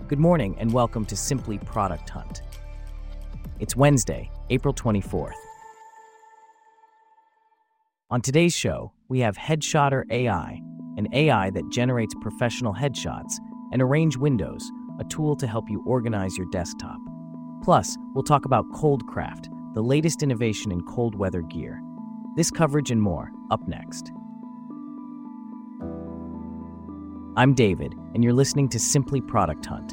Good morning and welcome to Simply Product Hunt. It's Wednesday, April 24th. On today's show, we have Headshotter AI, an AI that generates professional headshots, and Arrange Windows, a tool to help you organize your desktop. Plus, we'll talk about Coldcraft, the latest innovation in cold weather gear. This coverage and more, up next. I'm David, and you're listening to Simply Product Hunt.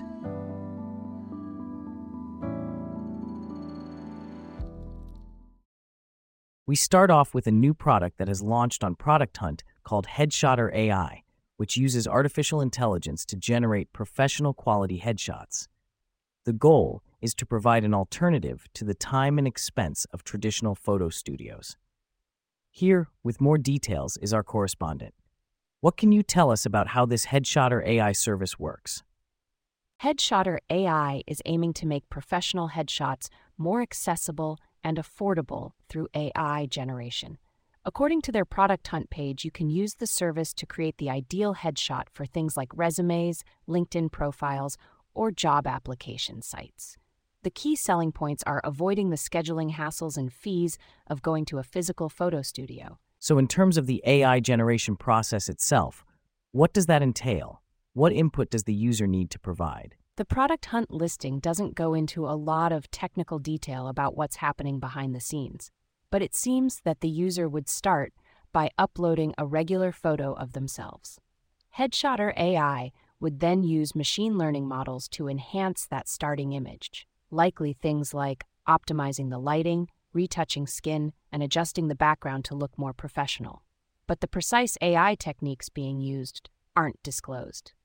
We start off with a new product that has launched on Product Hunt called Headshotter AI, which uses artificial intelligence to generate professional quality headshots. The goal is to provide an alternative to the time and expense of traditional photo studios. Here, with more details, is our correspondent. What can you tell us about how this Headshotter AI service works? Headshotter AI is aiming to make professional headshots more accessible and affordable through AI generation. According to their Product Hunt page, you can use the service to create the ideal headshot for things like resumes, LinkedIn profiles, or job application sites. The key selling points are avoiding the scheduling hassles and fees of going to a physical photo studio. So in terms of the AI generation process itself, what does that entail? What input does the user need to provide? The Product Hunt listing doesn't go into a lot of technical detail about what's happening behind the scenes, but it seems that the user would start by uploading a regular photo of themselves. Headshotter AI would then use machine learning models to enhance that starting image, likely things like optimizing the lighting, retouching skin, and adjusting the background to look more professional. But the precise AI techniques being used aren't disclosed.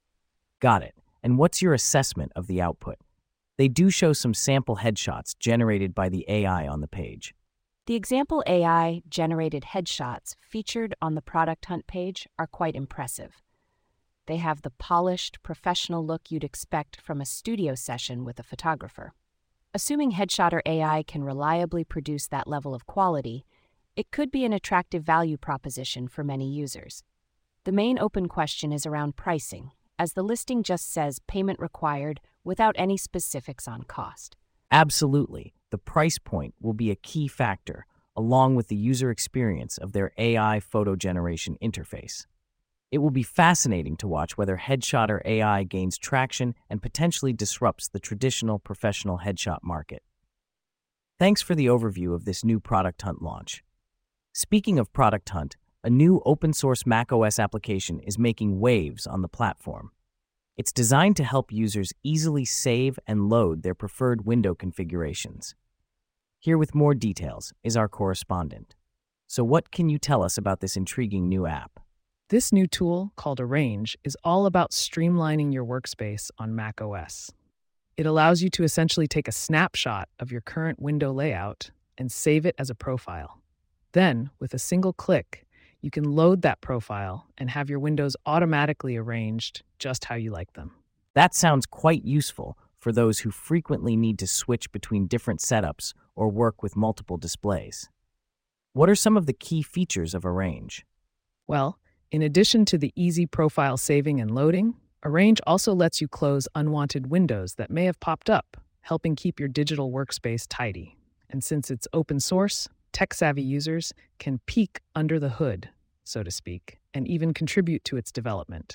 Got it. And what's your assessment of the output? They do show some sample headshots generated by the AI on the page. The example AI-generated headshots featured on the Product Hunt page are quite impressive. They have the polished, professional look you'd expect from a studio session with a photographer. Assuming Headshotter AI can reliably produce that level of quality, it could be an attractive value proposition for many users. The main open question is around pricing, as the listing just says payment required without any specifics on cost. Absolutely. The price point will be a key factor, along with the user experience of their AI photo generation interface. It will be fascinating to watch whether Headshotter AI gains traction and potentially disrupts the traditional professional headshot market. Thanks for the overview of this new Product Hunt launch. Speaking of Product Hunt, a new open-source macOS application is making waves on the platform. It's designed to help users easily save and load their preferred window configurations. Here with more details is our correspondent. So what can you tell us about this intriguing new app? This new tool, called Arrange, is all about streamlining your workspace on macOS. It allows you to essentially take a snapshot of your current window layout and save it as a profile. Then, with a single click, you can load that profile and have your windows automatically arranged just how you like them. That sounds quite useful for those who frequently need to switch between different setups or work with multiple displays. What are some of the key features of Arrange? Well, in addition to the easy profile saving and loading, Arrange also lets you close unwanted windows that may have popped up, helping keep your digital workspace tidy. And since it's open source, tech-savvy users can peek under the hood, so to speak, and even contribute to its development.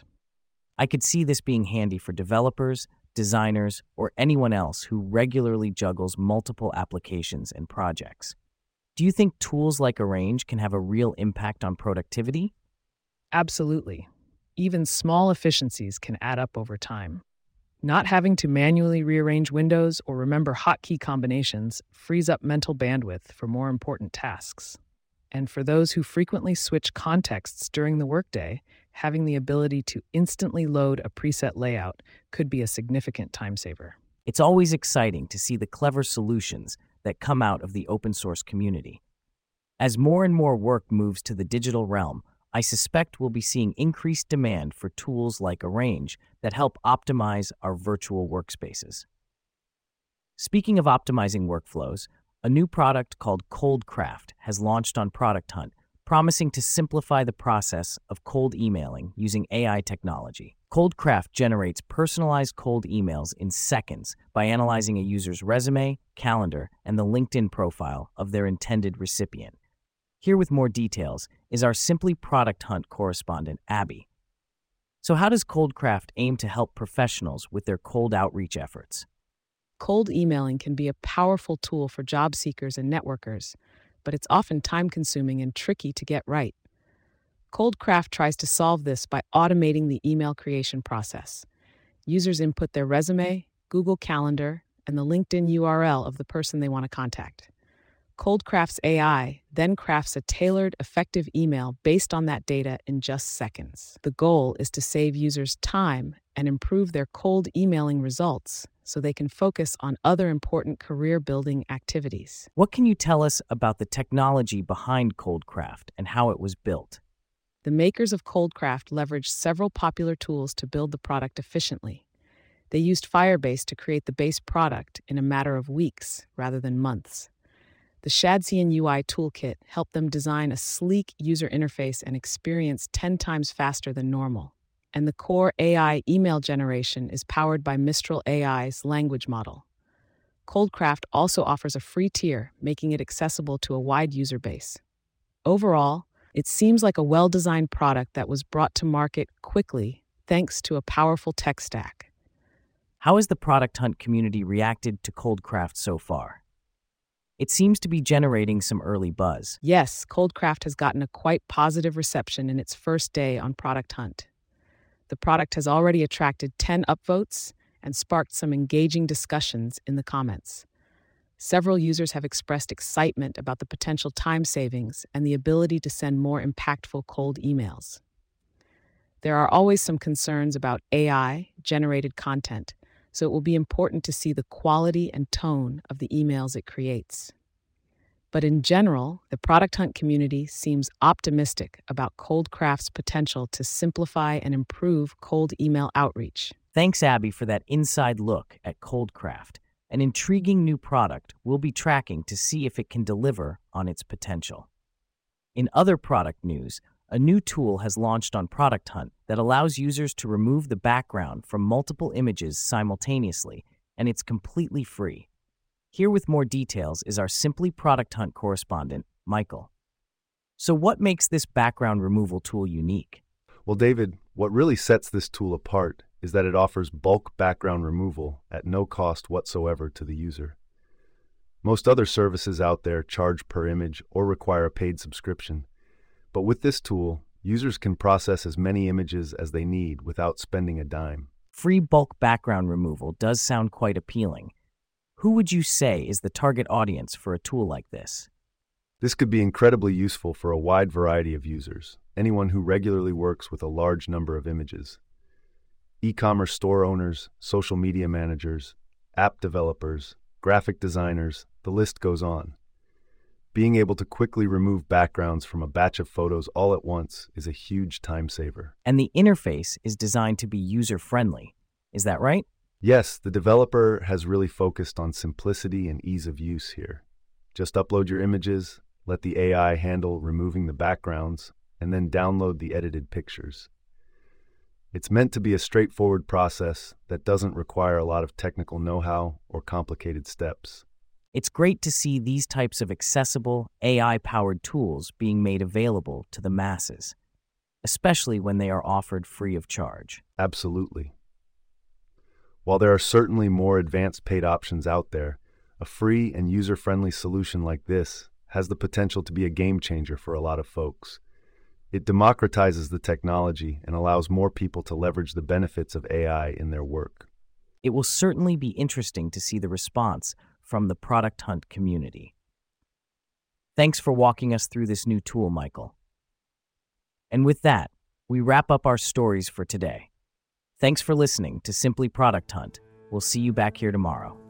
I could see this being handy for developers, designers, or anyone else who regularly juggles multiple applications and projects. Do you think tools like Arrange can have a real impact on productivity? Absolutely. Even small efficiencies can add up over time. Not having to manually rearrange windows or remember hotkey combinations frees up mental bandwidth for more important tasks. And for those who frequently switch contexts during the workday, having the ability to instantly load a preset layout could be a significant time saver. It's always exciting to see the clever solutions that come out of the open source community. As more and more work moves to the digital realm, I suspect we'll be seeing increased demand for tools like Arrange that help optimize our virtual workspaces. Speaking of optimizing workflows, a new product called Coldcraft has launched on Product Hunt, promising to simplify the process of cold emailing using AI technology. Coldcraft generates personalized cold emails in seconds by analyzing a user's resume, calendar, and the LinkedIn profile of their intended recipient. Here with more details is our Simply Product Hunt correspondent, Abby. So how does Coldcraft aim to help professionals with their cold outreach efforts? Cold emailing can be a powerful tool for job seekers and networkers, but it's often time-consuming and tricky to get right. Coldcraft tries to solve this by automating the email creation process. Users input their resume, Google Calendar, and the LinkedIn URL of the person they want to contact. Coldcraft's AI then crafts a tailored, effective email based on that data in just seconds. The goal is to save users time and improve their cold emailing results so they can focus on other important career-building activities. What can you tell us about the technology behind Coldcraft and how it was built? The makers of Coldcraft leveraged several popular tools to build the product efficiently. They used Firebase to create the base product in a matter of weeks rather than months. The Shadsian UI toolkit helped them design a sleek user interface and experience 10 times faster than normal. And the core AI email generation is powered by Mistral AI's language model. Coldcraft also offers a free tier, making it accessible to a wide user base. Overall, it seems like a well-designed product that was brought to market quickly thanks to a powerful tech stack. How has the Product Hunt community reacted to Coldcraft so far? It seems to be generating some early buzz. Yes, Coldcraft has gotten a quite positive reception in its first day on Product Hunt. The product has already attracted 10 upvotes and sparked some engaging discussions in the comments. Several users have expressed excitement about the potential time savings and the ability to send more impactful cold emails. There are always some concerns about AI-generated content, so it will be important to see the quality and tone of the emails it creates. But in general, the Product Hunt community seems optimistic about Coldcraft's potential to simplify and improve cold email outreach. Thanks, Abby, for that inside look at Coldcraft, an intriguing new product we'll be tracking to see if it can deliver on its potential. In other product news, a new tool has launched on Product Hunt that allows users to remove the background from multiple images simultaneously, and it's completely free. Here with more details is our Simply Product Hunt correspondent, Michael. So what makes this background removal tool unique? Well, David, what really sets this tool apart is that it offers bulk background removal at no cost whatsoever to the user. Most other services out there charge per image or require a paid subscription. But with this tool, users can process as many images as they need without spending a dime. Free bulk background removal does sound quite appealing. Who would you say is the target audience for a tool like this? This could be incredibly useful for a wide variety of users, anyone who regularly works with a large number of images. E-commerce store owners, social media managers, app developers, graphic designers, the list goes on. Being able to quickly remove backgrounds from a batch of photos all at once is a huge time saver. And the interface is designed to be user-friendly. Is that right? Yes, the developer has really focused on simplicity and ease of use here. Just upload your images, let the AI handle removing the backgrounds, and then download the edited pictures. It's meant to be a straightforward process that doesn't require a lot of technical know-how or complicated steps. It's great to see these types of accessible, AI-powered tools being made available to the masses, especially when they are offered free of charge. Absolutely. While there are certainly more advanced paid options out there, a free and user-friendly solution like this has the potential to be a game changer for a lot of folks. It democratizes the technology and allows more people to leverage the benefits of AI in their work. It will certainly be interesting to see the response from the Product Hunt community. Thanks for walking us through this new tool, Michael. And with that, we wrap up our stories for today. Thanks for listening to Simply Product Hunt. We'll see you back here tomorrow.